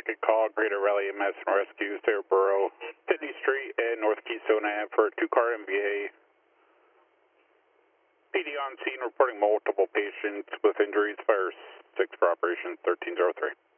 2nd call, Greater Raleigh EMS and Rescue, Borough, Pitney Street, and North Keystone Ave for a 2-car MVA. PD on scene reporting multiple patients with injuries. Fire 6 for operation 1303.